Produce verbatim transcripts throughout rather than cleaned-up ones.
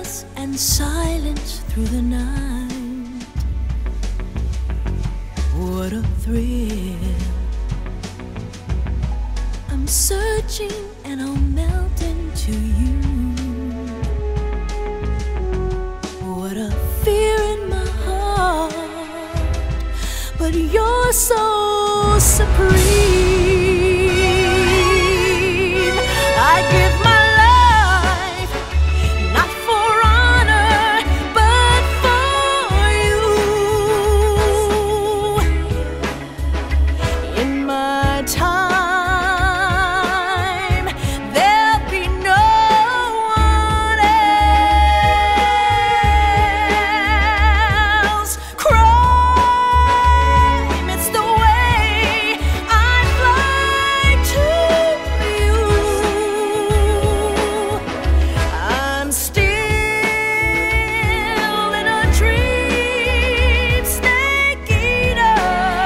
peace and silence through the night. What a thrill. I'm searching and I'll melt into you. What a fear in my heart, but you're so supreme. I give my life not for honor, but for you. In my time, there'll be no one else. Crime, it's the way I fly to you. I'm still in a dream, snake eater.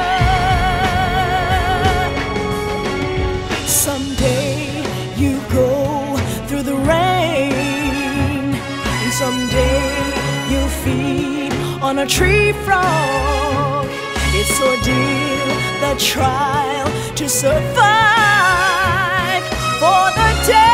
Someday you go through the rain, and someday you feed on a tree frog. It's ordeal, the trial to survive for the day.